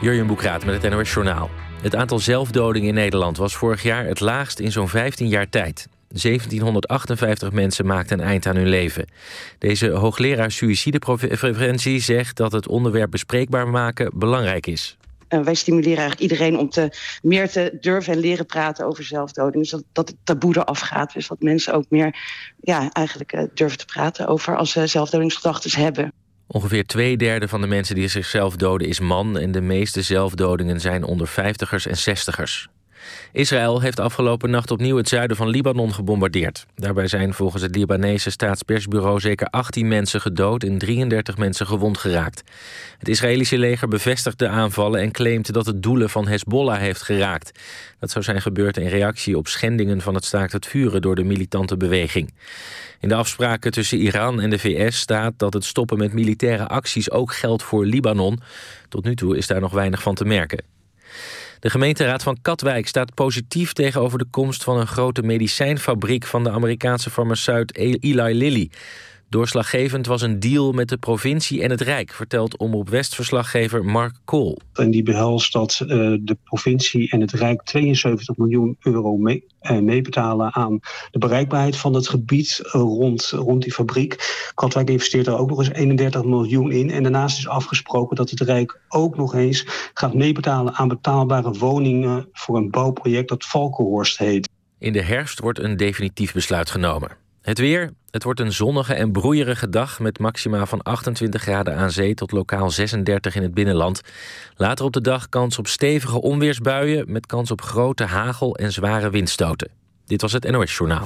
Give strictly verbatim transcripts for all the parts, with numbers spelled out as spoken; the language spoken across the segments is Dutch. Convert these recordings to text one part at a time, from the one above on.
Jurjen Boekraat met het N O S Journaal. Het aantal zelfdodingen in Nederland was vorig jaar het laagst in zo'n vijftien jaar tijd. zeventienhonderdachtenvijftig mensen maakten een eind aan hun leven. Deze hoogleraar suïcidepreventie zegt dat het onderwerp bespreekbaar maken belangrijk is. Uh, wij stimuleren eigenlijk iedereen om te, meer te durven en leren praten over zelfdoding. Dus dat, dat het taboe eraf gaat. Dus dat mensen ook meer ja, eigenlijk uh, durven te praten over als ze zelfdodingsgedachten hebben. Ongeveer twee derde van de mensen die zichzelf doden is man en de meeste zelfdodingen zijn onder vijftigers en zestigers. Israël heeft afgelopen nacht opnieuw het zuiden van Libanon gebombardeerd. Daarbij zijn volgens het Libanese staatspersbureau zeker achttien mensen gedood en drieëndertig mensen gewond geraakt. Het Israëlische leger bevestigt de aanvallen en claimt dat het doelen van Hezbollah heeft geraakt. Dat zou zijn gebeurd in reactie op schendingen van het staakt het vuren door de militante beweging. In de afspraken tussen Iran en de V S staat dat het stoppen met militaire acties ook geldt voor Libanon. Tot nu toe is daar nog weinig van te merken. De gemeenteraad van Katwijk staat positief tegenover de komst van een grote medicijnfabriek van de Amerikaanse farmaceut Eli Lilly. Doorslaggevend was een deal met de provincie en het Rijk, vertelt Omroep West-verslaggever Mark Kool. En die behelst dat uh, de provincie en het Rijk tweeënzeventig miljoen euro mee, uh, meebetalen aan de bereikbaarheid van het gebied uh, rond, rond die fabriek. Katwijk investeert er ook nog eens eenendertig miljoen in. En daarnaast is afgesproken dat het Rijk ook nog eens gaat meebetalen aan betaalbare woningen voor een bouwproject dat Valkenhorst heet. In de herfst wordt een definitief besluit genomen. Het weer. Het wordt een zonnige en broeierige dag met maxima van achtentwintig graden aan zee tot lokaal zesendertig in het binnenland. Later op de dag kans op stevige onweersbuien met kans op grote hagel en zware windstoten. Dit was het N O S Journaal.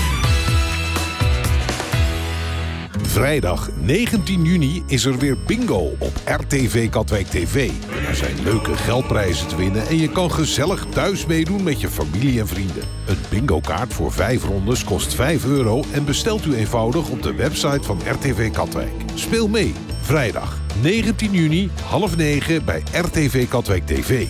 Vrijdag negentien juni is er weer bingo op R T V Katwijk T V. Er zijn leuke geldprijzen te winnen en je kan gezellig thuis meedoen met je familie en vrienden. Een bingo-kaart voor vijf rondes kost vijf euro en bestelt u eenvoudig op de website van R T V Katwijk. Speel mee, vrijdag negentien juni, half negen bij R T V Katwijk T V.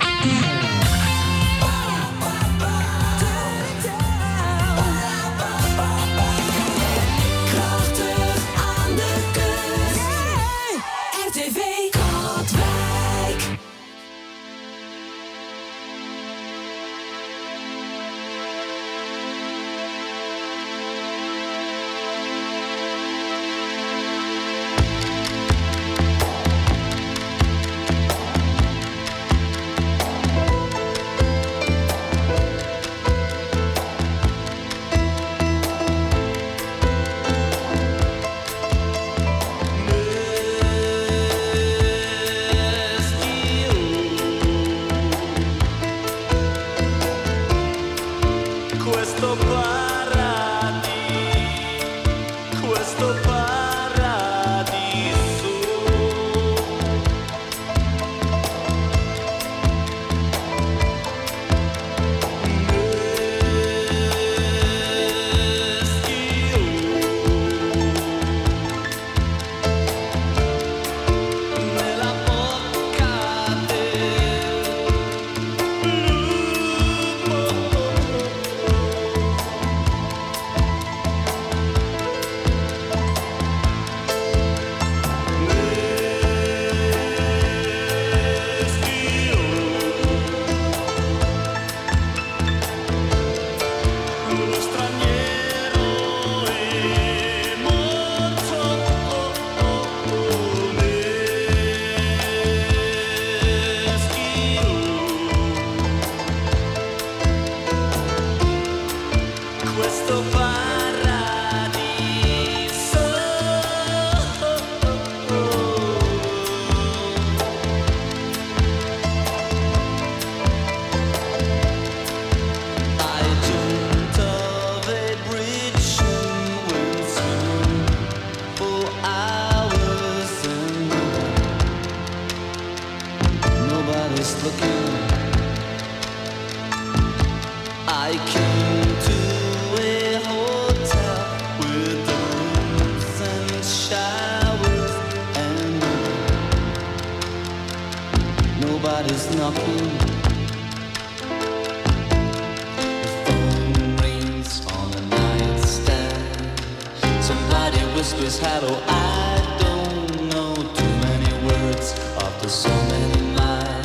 Nobody's knocking. The phone rings on the nightstand. Somebody whispers hello. I don't know too many words after so many miles.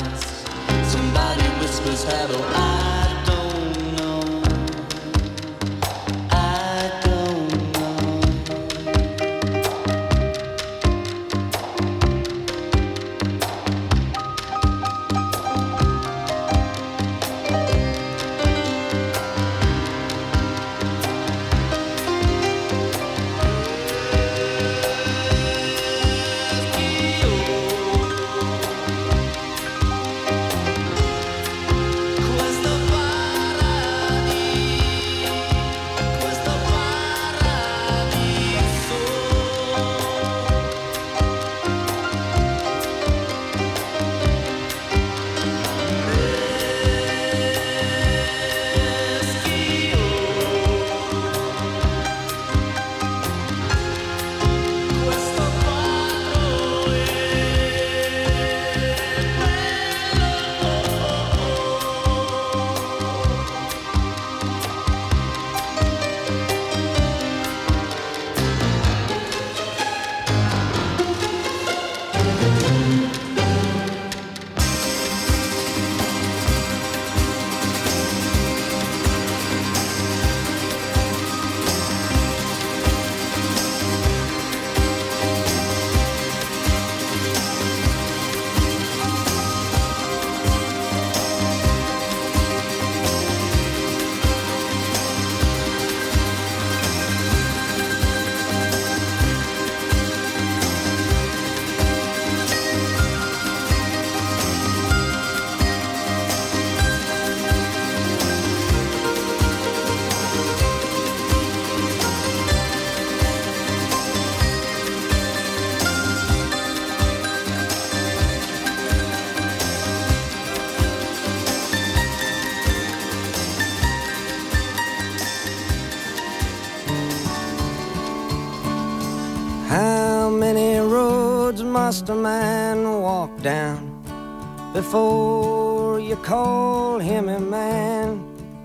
roads must a man walk down before you call him a man?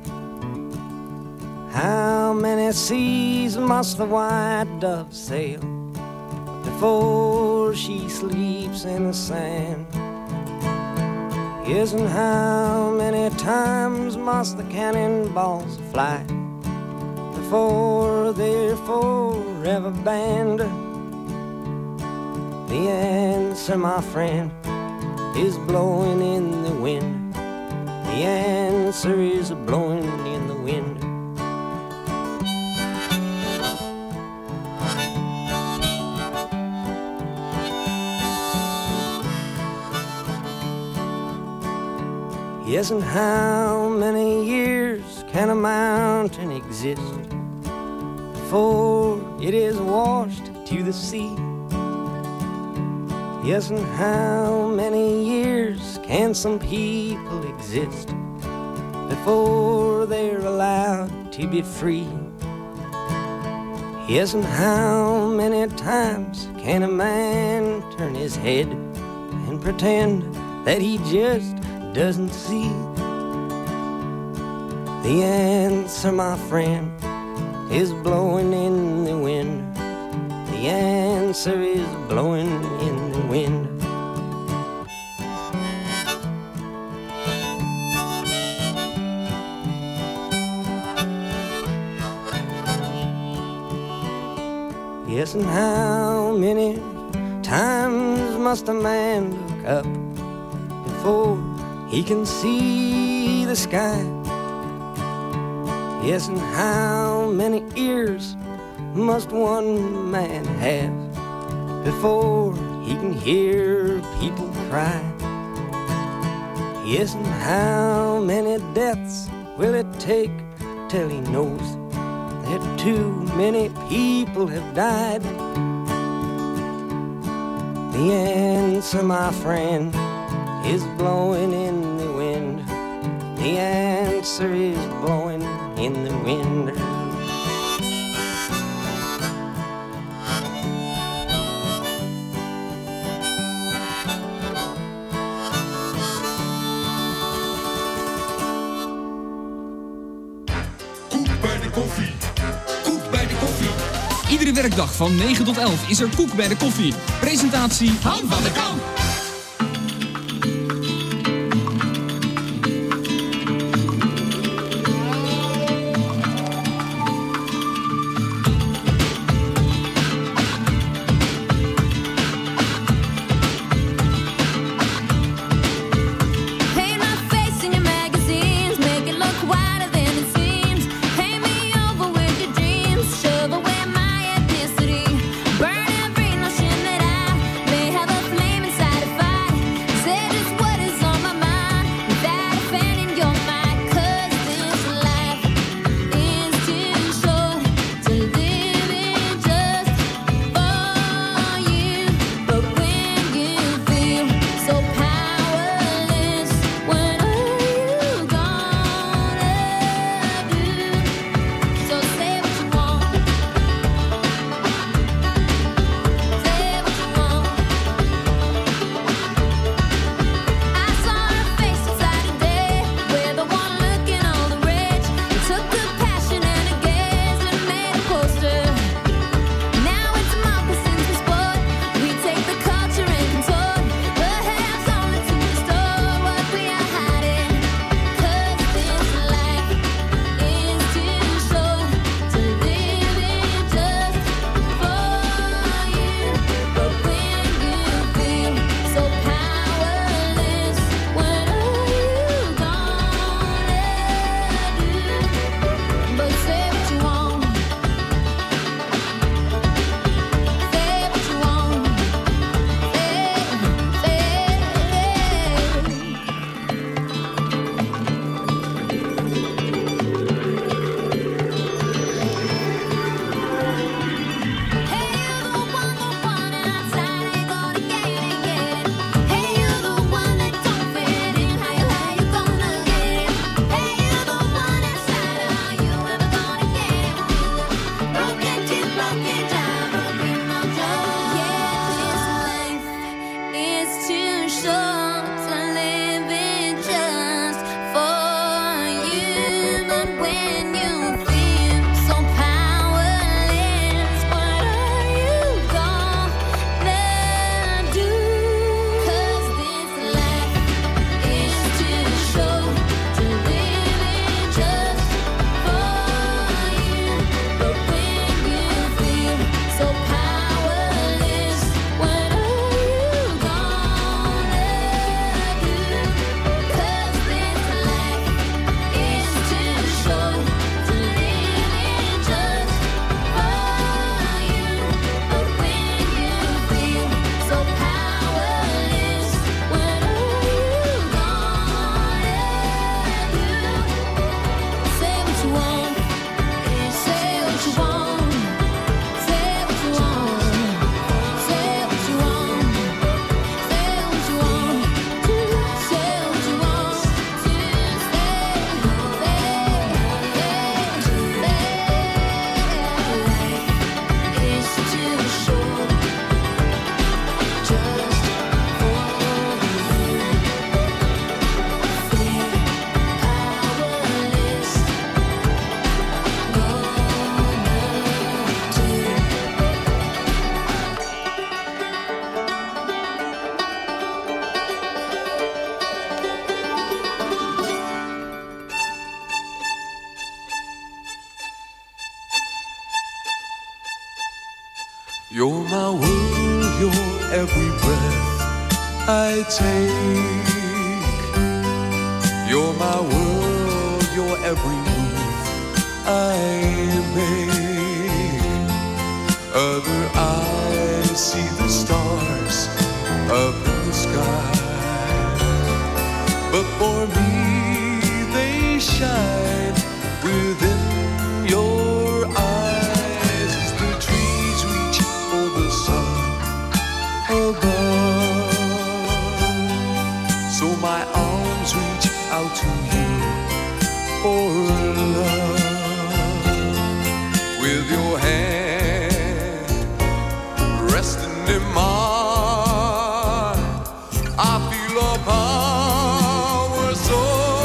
How many seas must the white dove sail before she sleeps in the sand? Yes, and how many times must the cannonballs fly before they're forever banned? The answer, my friend, is blowing in the wind. The answer is blowing in the wind. Yes, and how many years can a mountain exist before it is washed to the sea? Yes, and how many years can some people exist before they're allowed to be free? Yes, and how many times can a man turn his head and pretend that he just doesn't see? The answer, my friend, is blowing in the wind. The answer is blowing in the wind. Yes, and how many times must a man look up before he can see the sky? Yes, and how many ears must one man have before he can hear people cry? Yes, and how many deaths will it take till he knows that too many people have died? The answer, my friend, is blowing in the wind. The answer is blowing in the wind. Koek bij de koffie. Koek bij de koffie. Iedere werkdag van negen tot elf is er Koek bij de koffie. Presentatie Han van der Kamp. Burn every notion that I may have a flame inside. You're my world, you're every breath I take. You're my world, you're every move I make. Other eyes see the stars up in the sky, but for me they shine within your eyes as the trees reach for the sun above. So my arms reach out to you for love. With your hand resting in mine, I feel a power so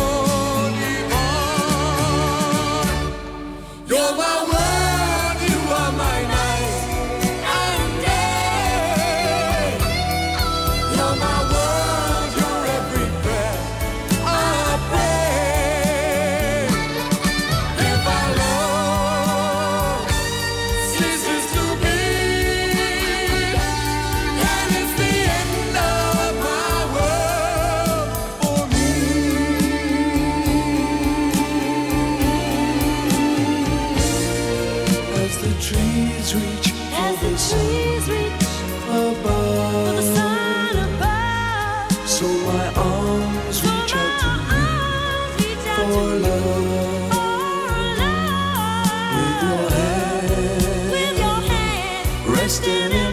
divine. You're my world, you are my night and day. You're my world, you're every breath I breathe. If our love ceases to be, then it's the end of my world for me. As the trees reach for the sun above, so my arms reach out to you for love. With your hand resting in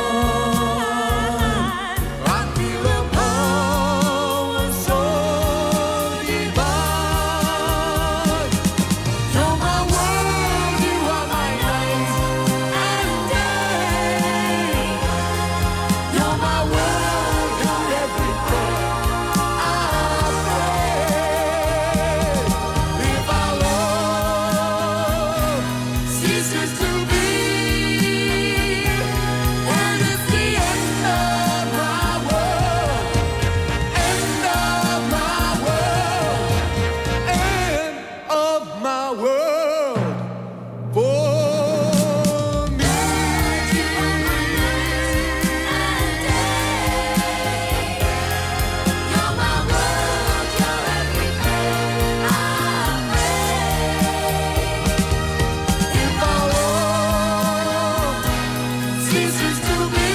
mine, I feel a power so divine. You're my world, you are my night and day. You're my world, you're every breath I breathe. If our love ceases to be, then it's the end of my world, end of my world, end of my world for me. You're my world, you're everything I breathe. If our love ceases to be,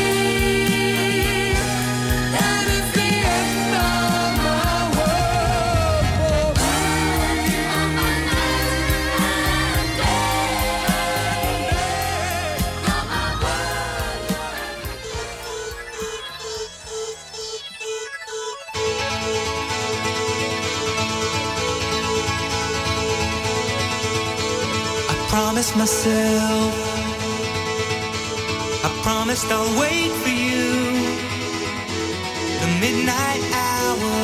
then it's the end of my world for me. You're my night and day. You're my world, you're I promised myself, I promised I'll wait for you. The midnight hour,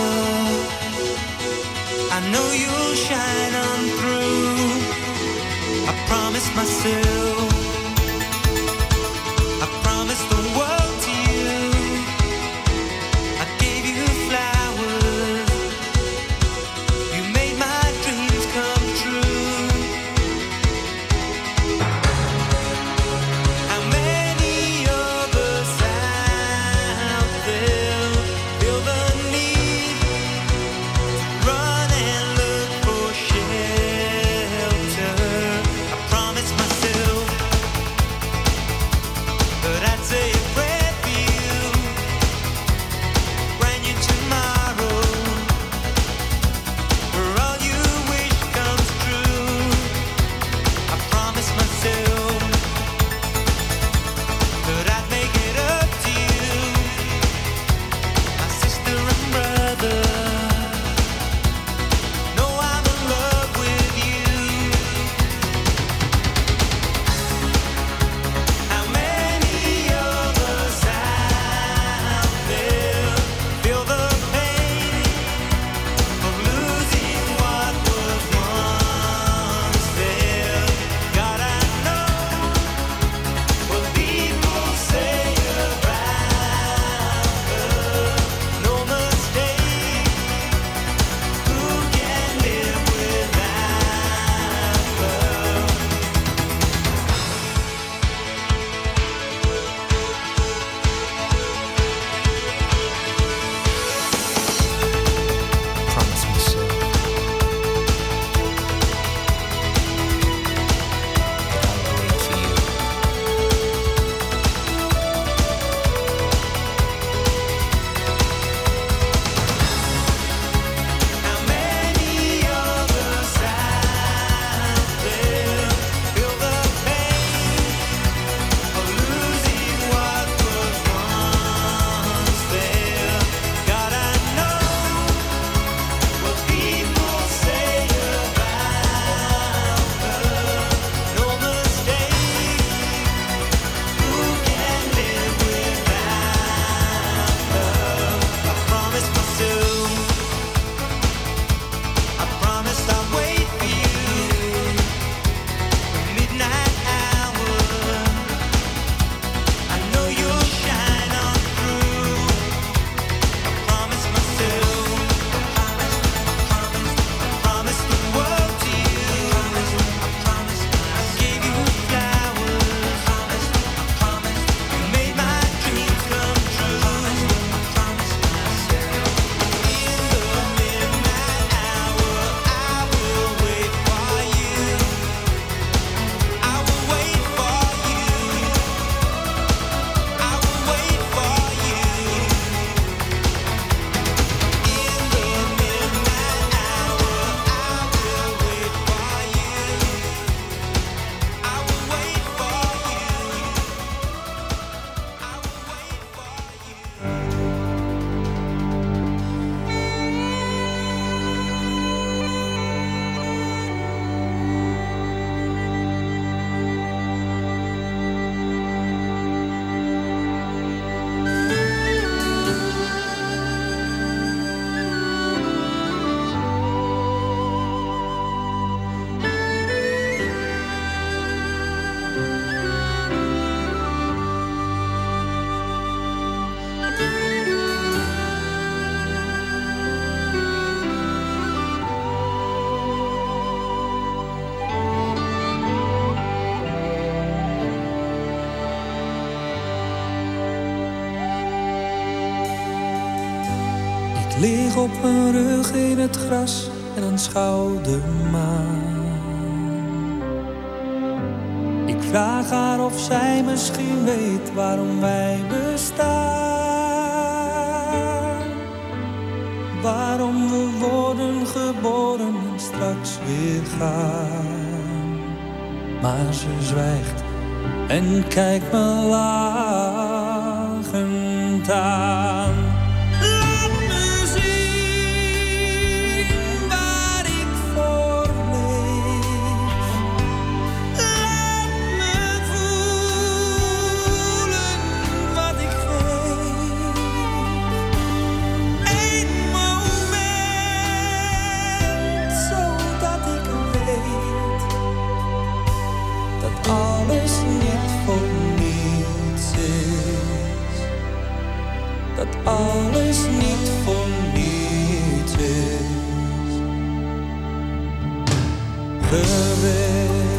I know you'll shine on through. I promised myself, I promised the world to you. I gave you flowers, you made my dreams come true. How many of us out there feel the need to run and look for shelter? I promised myself that I'd say lig op mijn rug in het gras en aanschouw de maan. Ik vraag haar of zij misschien weet waarom wij bestaan. Waarom we worden geboren en straks weer gaan. Maar ze zwijgt en kijkt me lachend aan. Laat me zien waar ik voor leef. Laat me voelen wat ik geef. Eén moment, zodat ik weet dat alles niet voor niets is. Dat alles niet voor niets is geweest.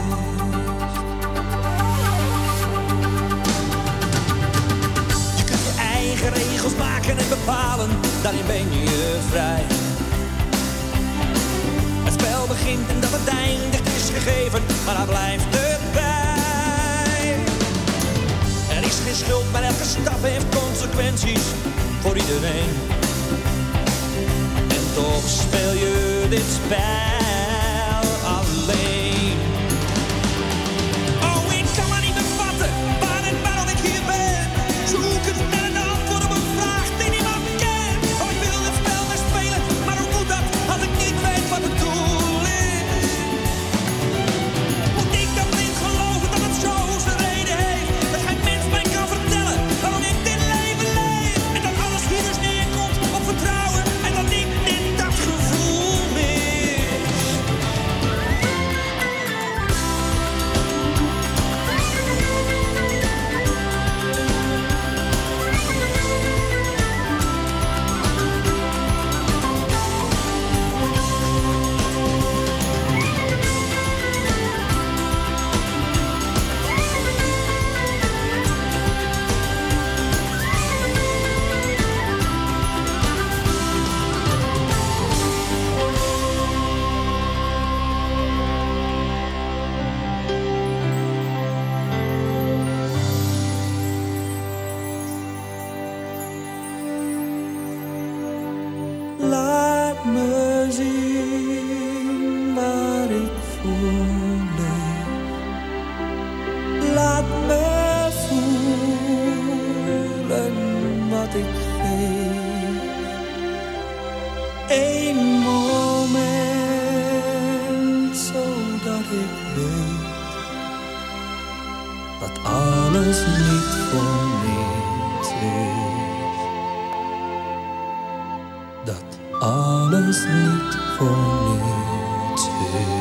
Je kunt je eigen regels maken en bepalen, daarin ben je vrij. Het spel begint en dat het eindigt is gegeven, maar daar blijft het bij. Er is geen schuld, maar elke stap heeft consequenties voor iedereen. En toch speel je dit spel alleen. Oh, ik kan maar niet bevatten waar en waarom ik hier ben. Zoek het naar een antwoord op een vraag die niemand kent. Oh, ik wil het spel maar spelen, maar hoe moet dat als ik niet weet wat het doel is? Moet ik dan blind geloven dat het zo zijn reden heeft? Dat geen mens mij kan vertellen waarom ik dit leven leef. En dat alles hier dus neerkomt op vertrouwen en dat ik dit dat gevoel mis. Laat me zien waar ik voor leef. Laat me voelen wat ik geef. Eén moment, zodat ik weet dat alles niet voor niets is. Dat alles niet voor niets is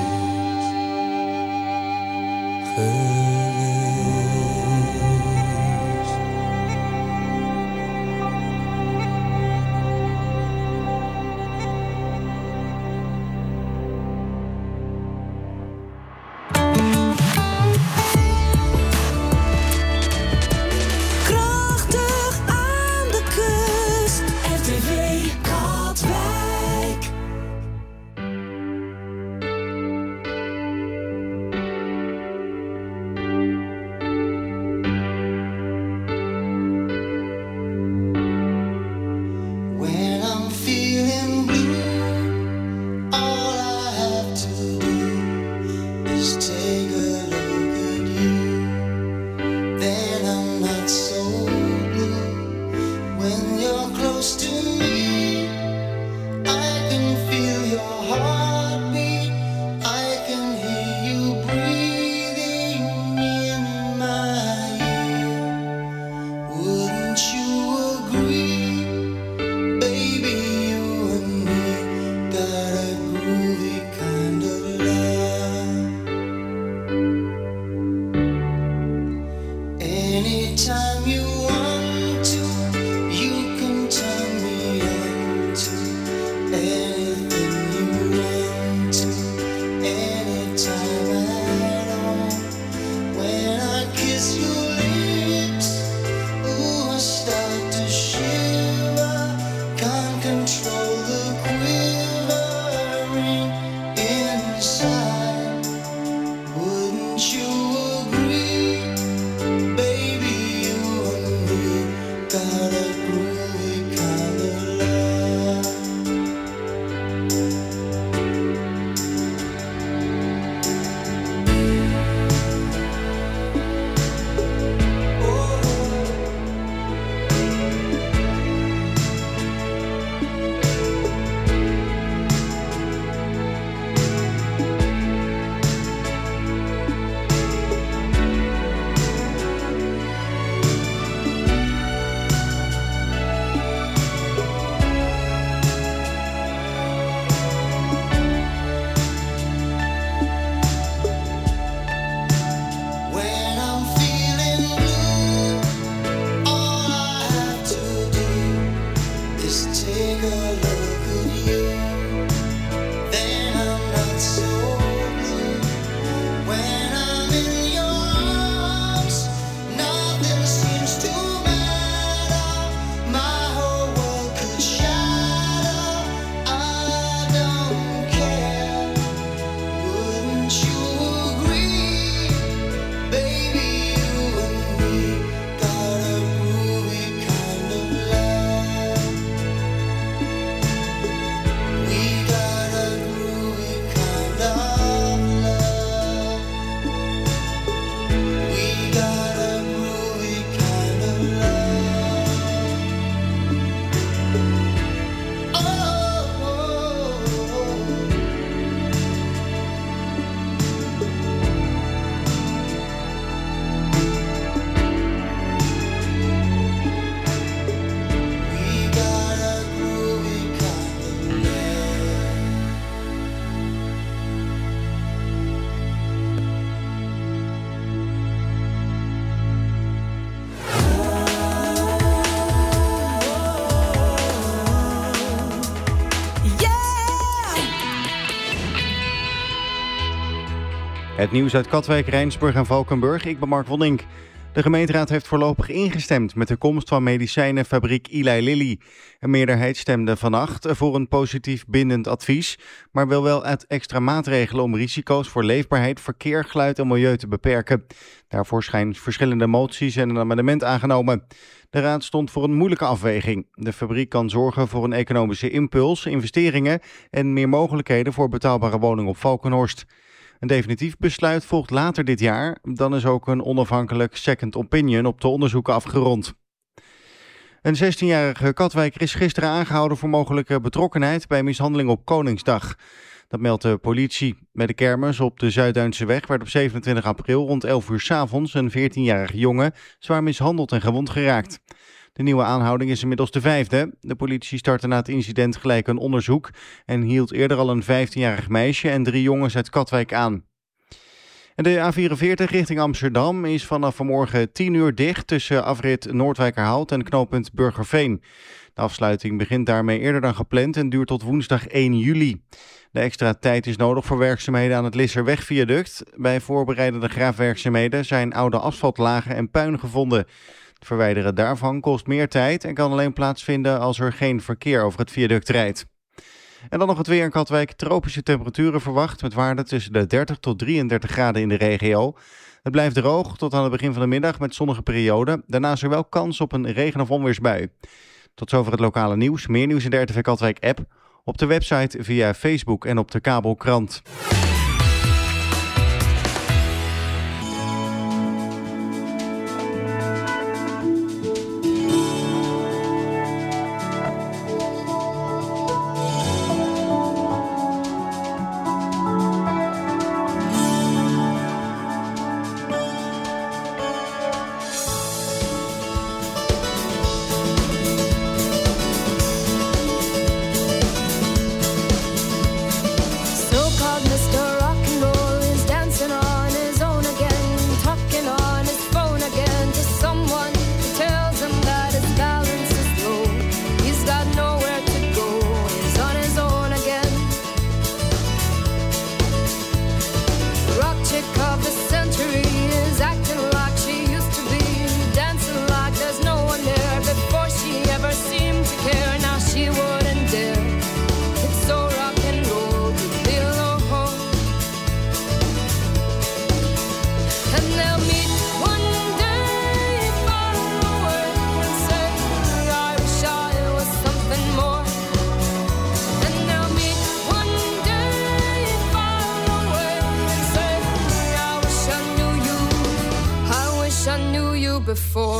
geweest. Krachtig aan de kust, R T V Katwijk. When I'm feeling blue, all I have to do is take a look at you. Then I'm not so blue. When you're close to me, I can feel your heartbeat. I can hear you breathing in my ear. Wouldn't you agree? Baby, you and me got a groovy kind of love. Het nieuws uit Katwijk, Rijnsburg en Valkenburg. Ik ben Mark Wollink. De gemeenteraad heeft voorlopig ingestemd met de komst van medicijnenfabriek Eli Lilly. Een meerderheid stemde vannacht voor een positief bindend advies, maar wil wel uit extra maatregelen om risico's voor leefbaarheid, verkeer, geluid en milieu te beperken. Daarvoor zijn verschillende moties en een amendement aangenomen. De raad stond voor een moeilijke afweging. De fabriek kan zorgen voor een economische impuls, investeringen en meer mogelijkheden voor betaalbare woningen op Valkenhorst. Een definitief besluit volgt later dit jaar. Dan is ook een onafhankelijk second opinion op de onderzoeken afgerond. Een zestienjarige Katwijker is gisteren aangehouden voor mogelijke betrokkenheid bij mishandeling op Koningsdag. Dat meldt de politie. Bij de kermis op de Zuid-Duinse werd op zevenentwintig april rond elf uur 's avonds een veertienjarige jongen zwaar mishandeld en gewond geraakt. De nieuwe aanhouding is inmiddels de vijfde. De politie startte na het incident gelijk een onderzoek en hield eerder al een vijftienjarig meisje en drie jongens uit Katwijk aan. En de A vierenveertig richting Amsterdam is vanaf vanmorgen tien uur dicht tussen afrit Noordwijkerhout en knooppunt Burgerveen. De afsluiting begint daarmee eerder dan gepland en duurt tot woensdag één juli. De extra tijd is nodig voor werkzaamheden aan het Lisserwegviaduct. Bij voorbereidende graafwerkzaamheden zijn oude asfaltlagen en puin gevonden. Het verwijderen daarvan kost meer tijd en kan alleen plaatsvinden als er geen verkeer over het viaduct rijdt. En dan nog het weer in Katwijk. Tropische temperaturen verwacht met waarden tussen de dertig tot drieëndertig graden in de regio. Het blijft droog tot aan het begin van de middag met zonnige perioden. Daarna is er wel kans op een regen- of onweersbui. Tot zover het lokale nieuws. Meer nieuws in de R T V Katwijk app, op de website, via Facebook en op de kabelkrant. Before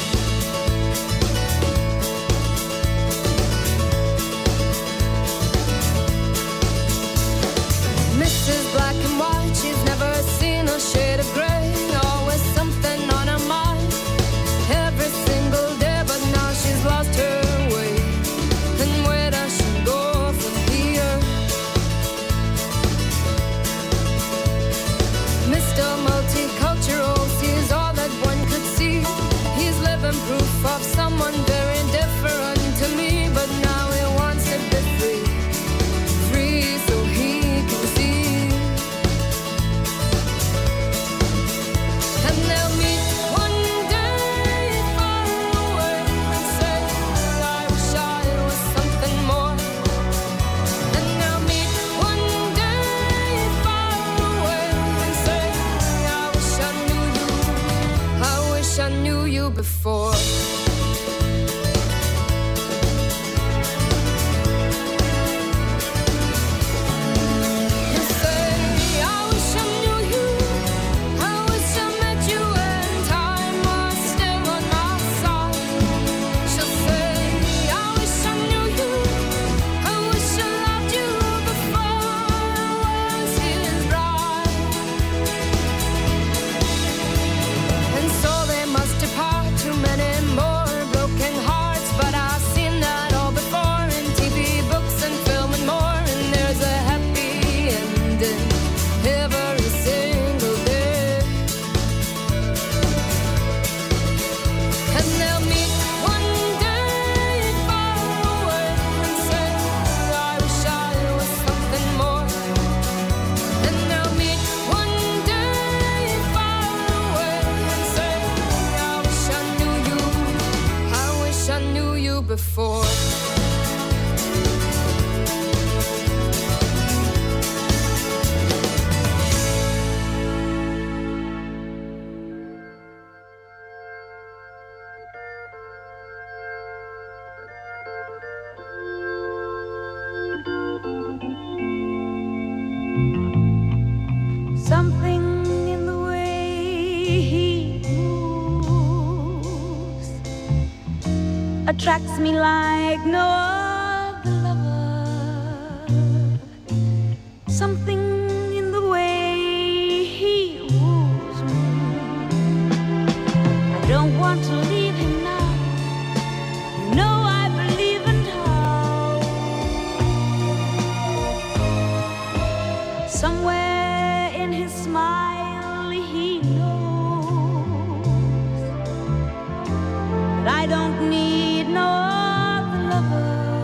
Missus Black and White, she's never seen a shade of gray. Always something on her mind every single day, but now she's lost her way. And where does she go from here? Mister Multicultural sees all that one could see. He's living proof of someone very different to me, but now he wants to be free, free so he can see. And they'll meet one day far away and say, I wish I was something more. And they'll meet one day far away and say, I wish I knew you, I wish I knew you before. You say, I wish I knew you, I wish I met you when time was still on my side. She'll say, I wish I knew you, I wish I loved you before I was his bride. And so they must depart, too many more before. Something in the way he moves attracts me like no other lover. Something in the way he woos me. I don't want to leave him now. You know I believe in how. Somewhere in his smile he knows that I don't need no other lover.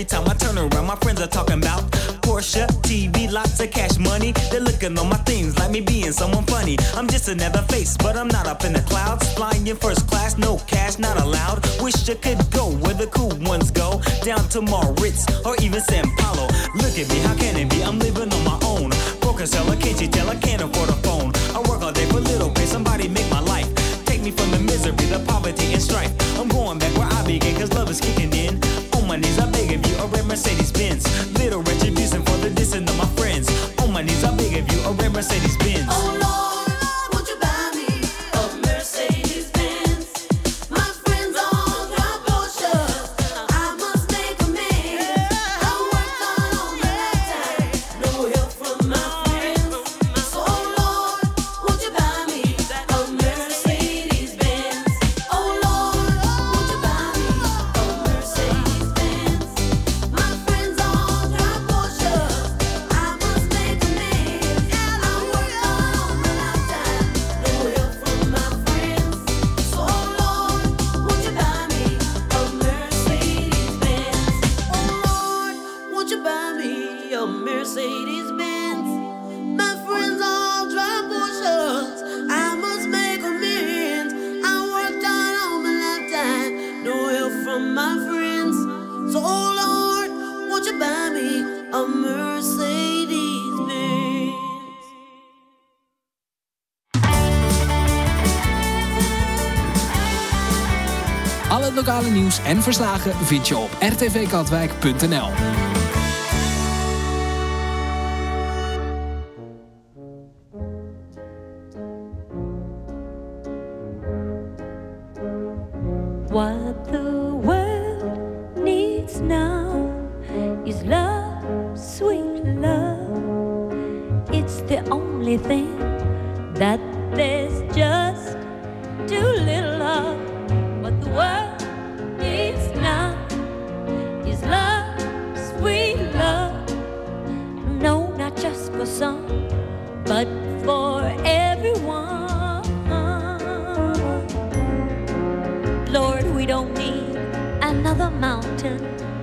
every time I turn around, my friends are talking about Porsche, T V, lots of cash money. They're looking on my things like me being someone funny. I'm just another face, but I'm not up in the clouds. Flying in first class, no cash, not allowed. Wish I could go where the cool ones go, down to Moritz or even San Paulo. Look at me, how can it be? I'm living on my own. Broken seller, can't you tell I can't afford a phone? I work all day for little pay, somebody make my life. Take me from the misery, the poverty and strife. I'm going back where I began, cause love is kicking in. On my knees, I beg of you, a red Mercedes Benz. Little retribution for the dissing of my friends. On my knees, I beg of you, a red Mercedes Benz. Oh Lord, won't you buy me a Mercedes Benz? My friends all drive Porsches. I must make amends. I worked hard all my lifetime, no help from my friends. So oh Lord, won't you buy me a Mercedes Benz? Oh Lord, won't you buy me a Mercedes Benz? My friends all drive Porsches. I must make amends. I worked hard all my lifetime, no help from my friends. So oh Lord, won't you buy me a Mercedes Benz? Oh Lord, won't you buy me a Mercedes Benz? My friends all drive Porsches. I must make amends. I worked hard all my lifetime, no help from my friends. So oh Lord, won't you buy me a Mercedes Benz? Al het lokale nieuws en verslagen vind je op r t v katwijk punt n l. What the world needs now is love, sweet love. It's the only thing that there's just too little of. What the world needs now is love, sweet love. No, not just for some, but for everyone. Lord, we don't need another mountain.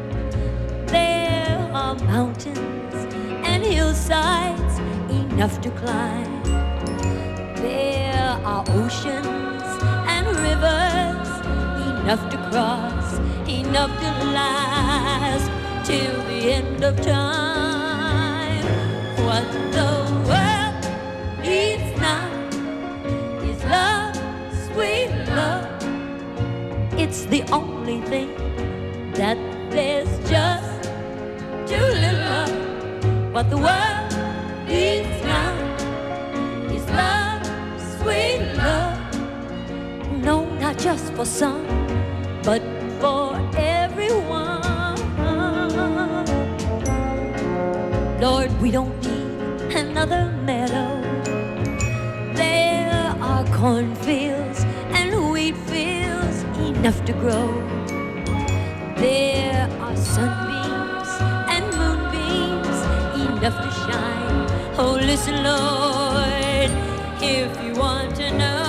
There are mountains and hillsides enough to climb. There are oceans and rivers enough to cross, enough to last till the end of time. What the world needs now is love, sweet love. It's the only thing that there's just too little of. What the world needs now is love, sweet love. No, not just for some, but for everyone. Lord, we don't need another meadow. There are cornfields and wheat fields enough to grow. There are sunbeams and moonbeams enough to shine. Oh, listen, Lord, if you want to know.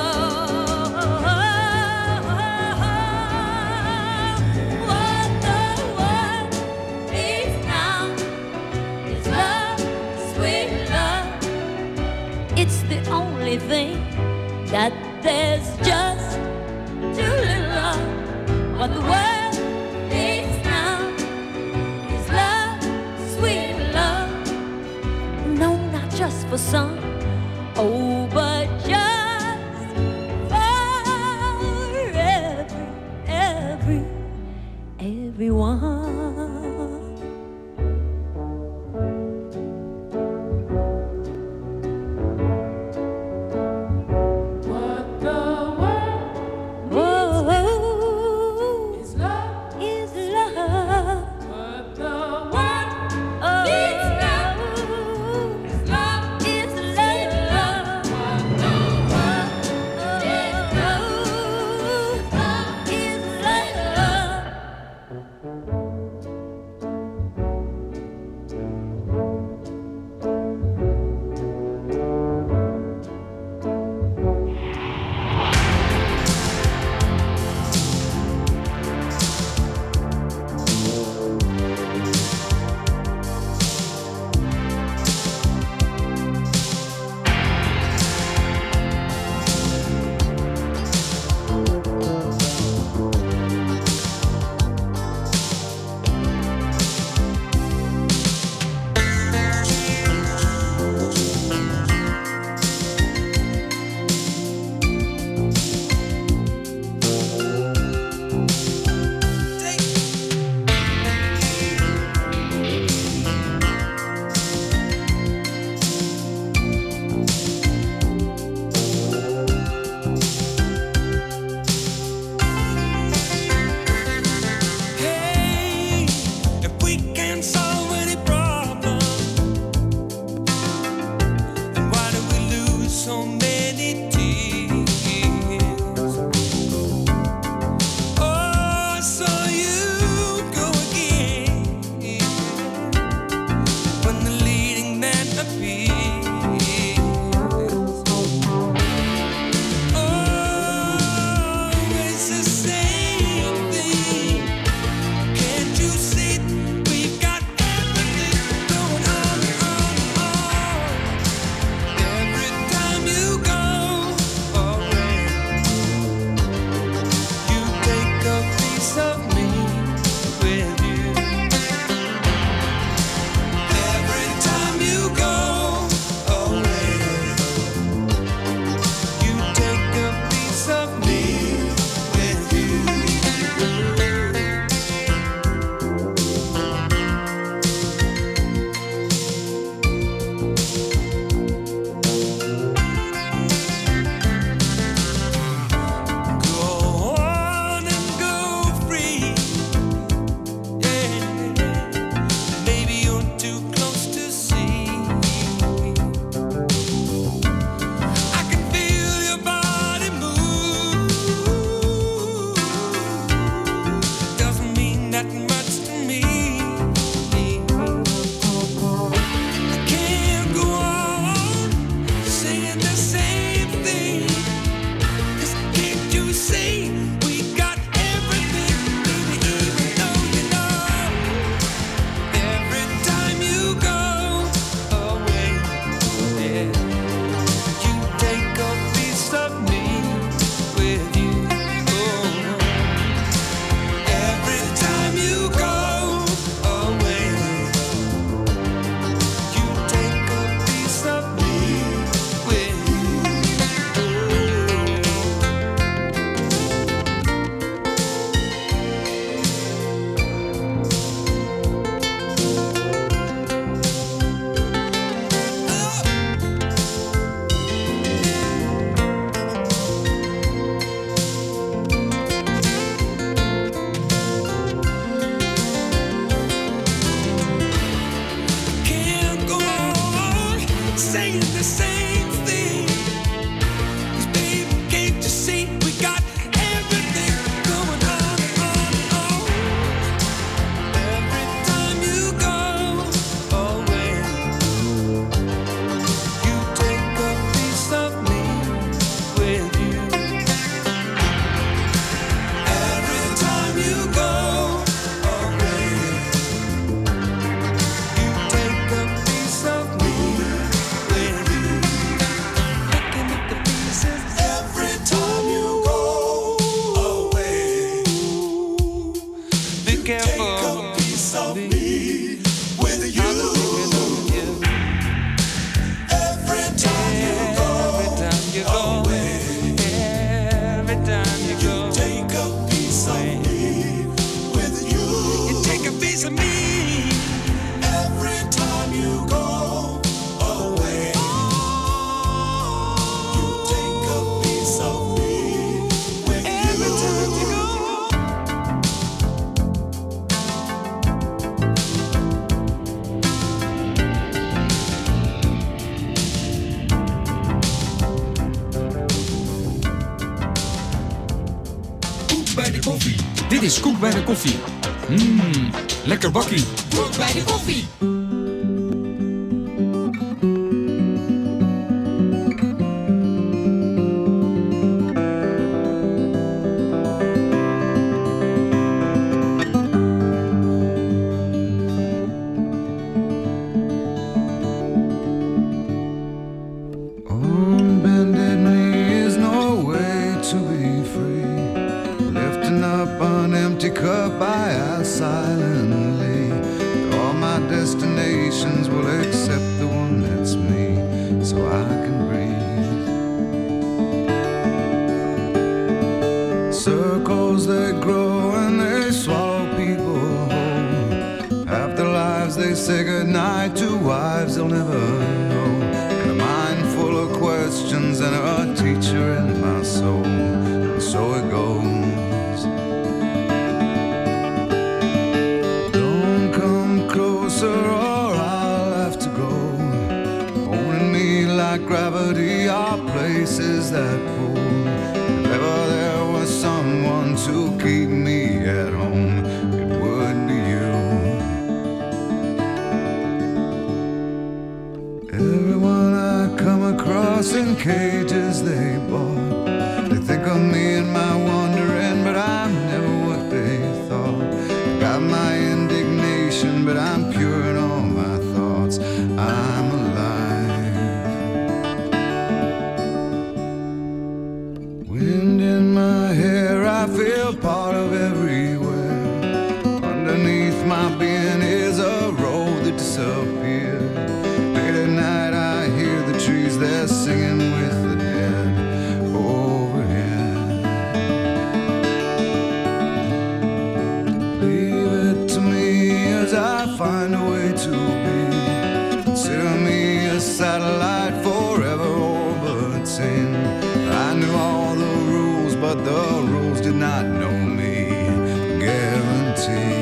What the world needs now is love, sweet love. It's the only thing that there's just too little of. What the world needs now is love, sweet love. No, not just for some, oh, but just for every, every, everyone. Always the same thing. Can't you see we've got everything going on, on, on? Every time you go away, you take a piece of me with you. Every time you go away, you take a piece of me with you. Go on and go free. Yeah. Maybe you're too close to see. I can feel your body move. Doesn't mean that much to me. I can't go on saying the same thing. 'Cause can't you see we got everything, baby, even though you know. Every time you go away, yeah, you take a piece of me with you. Oh. Every time you go away, you take a piece of me with you. Can't go on saying the same thing. 'Cause baby, can't you see we got everything going on, on, on? Every time you go away, you take a piece of me with you. Every time you go away, you take a piece of me with you. Looking at the pieces. Every time you go away, be careful. Take a piece of me with you. Every time you go away, every time you go, take a piece of me with you. You take a piece of me. Every time you go away, you take a piece of me with you. Every time you go. Koek bij de koffie. Dit is Koek bij de koffie. Mmm, lekker bakkie. Koek bij de koffie. On bended knee is no way to be free. Lifting up an empty cup, I ask silently. All my destinations will accept the one that's me, so I can breathe. Circles they grow and they swallow people whole. After lives they say goodnight to wives they'll never know. And a mind full of questions and a teacher in my soul. And so it goes. Don't come closer or I'll have to go. Holding me like gravity are places that pull. If ever there was someone to keep me at home, it would be you. Every horse in cages they bought. They think of me and my wandering, but I'm never what they thought. Got my indignation, but I'm pure in all my thoughts. I'm alive. Wind in my hair, I feel part of everywhere. Underneath my being is a road that disappeared. Late at night I hear the trees, they're singing with the dead overhead. Leave it to me as I find a way to be. Consider me a satellite forever orbiting. I knew all the rules, but the rules did not know me. Guaranteed.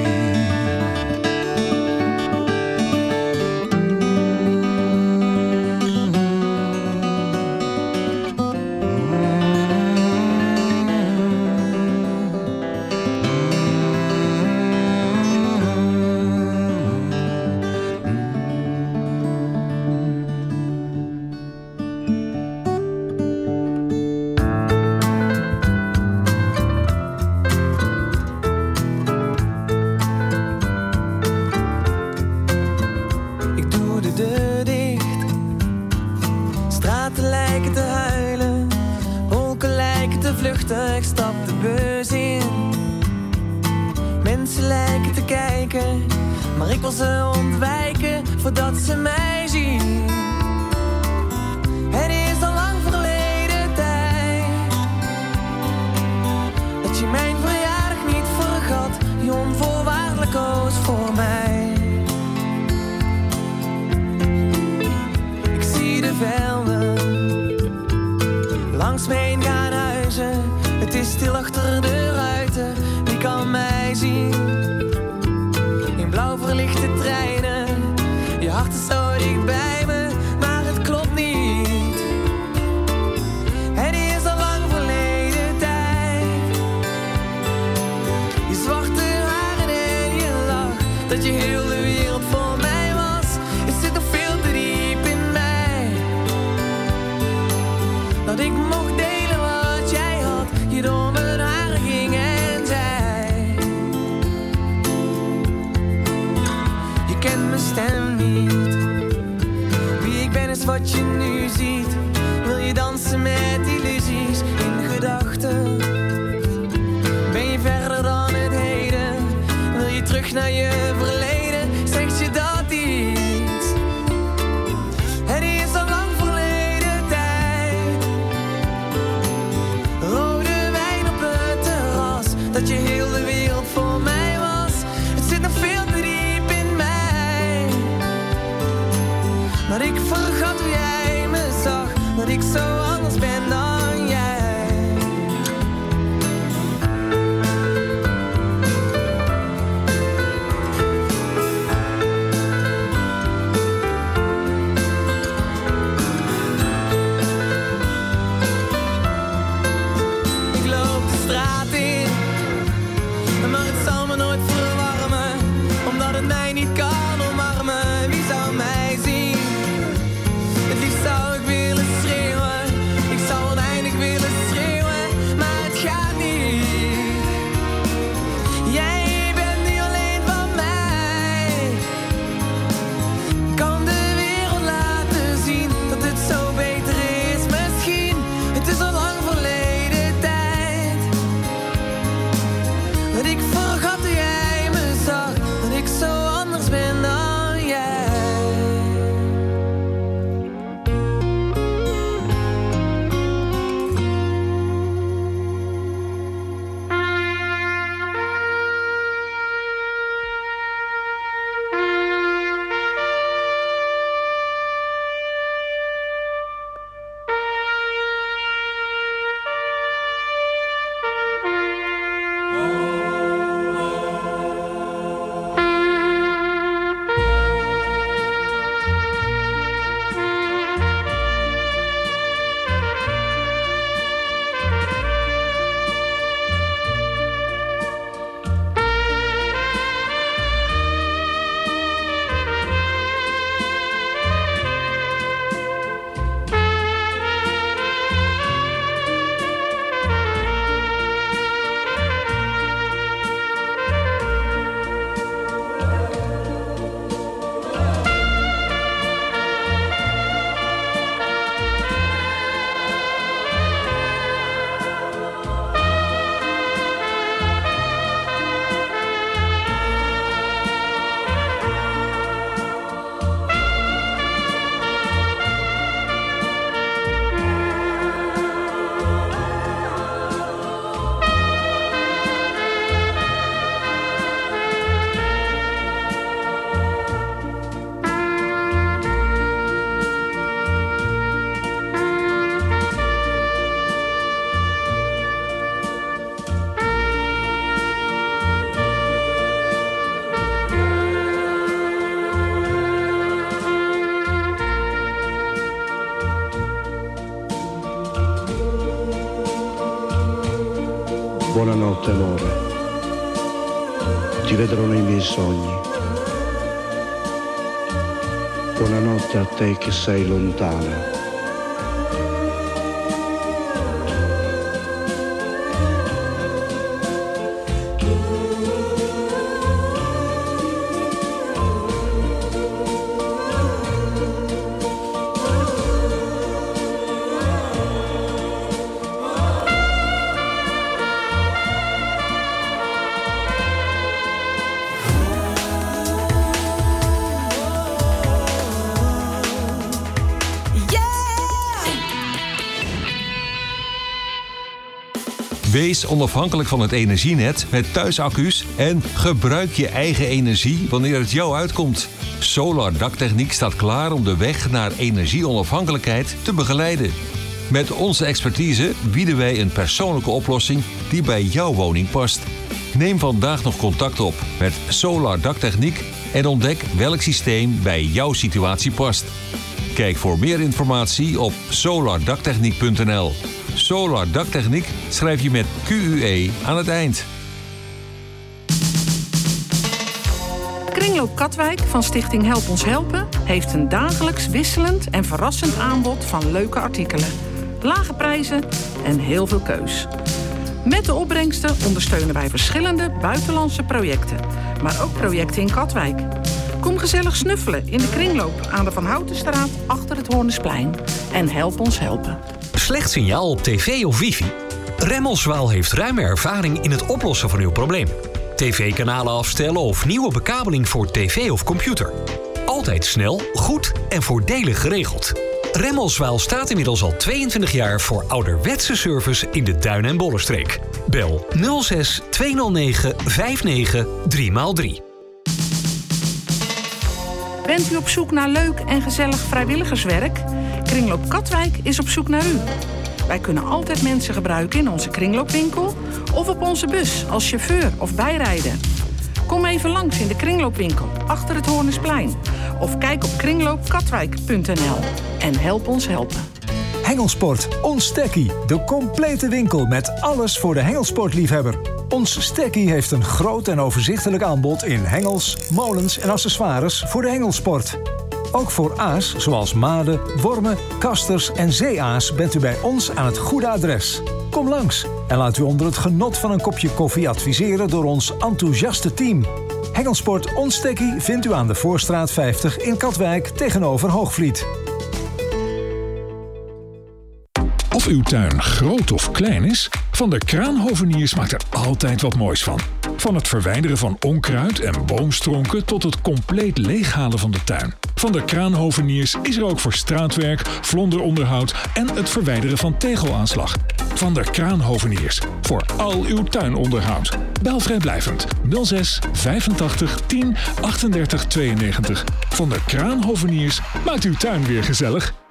Ik stap de bus in. Mensen lijken te kijken, maar ik wil ze ontwijken voordat ze mij zien. Het is al lang verleden tijd dat je mijn verjaardag niet vergat, je onvoorwaardelijk koos voor mij. Ik zie de velden langs me heen gaan huizen. Het is stil achter de ruiten, wie kan mij zien? In blauw verlichte treinen, je hart is zo dicht bij me, maar het klopt niet. Het is al lang verleden tijd. Je zwarte haren en je lach, dat je heel de wereld voor mij was. Het zit nog veel te diep in mij, dat ik mocht delen wat jij had. Je door mijn haren ging en zei: je kent mijn stem niet. Wie ik ben is wat je nu ziet. Wil je dansen met illusies in gedachten? Ben je verder dan het heden? Wil je terug naar je verleden? Zegt je dat iets? Het is al lang verleden tijd. Rode wijn op het terras, dat je heel de wereld voor mij was. Het zit nog veel te diep in mij, dat ik vergat hoe jij me zag, dat ik zo anders ben dan jij. Ik loop de straat in, maar het zal me nooit verwarmen, omdat het mij niet kan omarmen. Wie zou mij zien? Het liefst zou ik willen schreeuwen, Buonanotte amore, ti vedrò nei miei sogni. Buonanotte a te che sei lontana. Wees onafhankelijk van het energienet met thuisaccu's en gebruik je eigen energie wanneer het jou uitkomt. Solar Daktechniek staat klaar om de weg naar energieonafhankelijkheid te begeleiden. Met onze expertise bieden wij een persoonlijke oplossing die bij jouw woning past. Neem vandaag nog contact op met Solar Daktechniek en ontdek welk systeem bij jouw situatie past. Kijk voor meer informatie op solar daktechniek punt n l. Solar Daktechniek schrijf je met Q U E aan het eind. Kringloop Katwijk van Stichting Help Ons Helpen heeft een dagelijks wisselend en verrassend aanbod van leuke artikelen, lage prijzen en heel veel keus. Met de opbrengsten ondersteunen wij verschillende buitenlandse projecten, maar ook projecten in Katwijk. Kom gezellig snuffelen in de kringloop aan de Van Houtenstraat achter het Hoornesplein en help ons helpen. Slecht signaal op tv of wifi? Remmelswaal heeft ruime ervaring in het oplossen van uw probleem. tv-kanalen afstellen of nieuwe bekabeling voor tv of computer. Altijd snel, goed en voordelig geregeld. Remmelswaal staat inmiddels al tweeëntwintig jaar voor ouderwetse service in de Duin- en Bollenstreek. Bel nul zes tweehonderdnegen vijfennegentig drie maal drie. Bent u op zoek naar leuk en gezellig vrijwilligerswerk? Kringloop Katwijk is op zoek naar u. Wij kunnen altijd mensen gebruiken in onze kringloopwinkel of op onze bus als chauffeur of bijrijder. Kom even langs in de kringloopwinkel achter het Hoornesplein of kijk op kringloop katwijk punt n l en help ons helpen. Hengelsport, ons stekkie. De complete winkel met alles voor de hengelsportliefhebber. Ons stekkie heeft een groot en overzichtelijk aanbod in hengels, molens en accessoires voor de hengelsport. Ook voor aas, zoals maden, wormen, kasters en zeeaas bent u bij ons aan het goede adres. Kom langs en laat u onder het genot van een kopje koffie adviseren door ons enthousiaste team. Hengelsport Ons Stekkie vindt u aan de Voorstraat vijftig in Katwijk tegenover Hoogvliet. Of uw tuin groot of klein is, Van der Kraan Hoveniers maakt er altijd wat moois van. Van het verwijderen van onkruid en boomstronken tot het compleet leeghalen van de tuin. Van der Kraan Hoveniers is er ook voor straatwerk, vlonderonderhoud en het verwijderen van tegelaanslag. Van der Kraan Hoveniers, voor al uw tuinonderhoud. Bel vrijblijvend nul zes vijfentachtig tien achtendertig tweeënnegentig. Van der Kraan Hoveniers maakt uw tuin weer gezellig.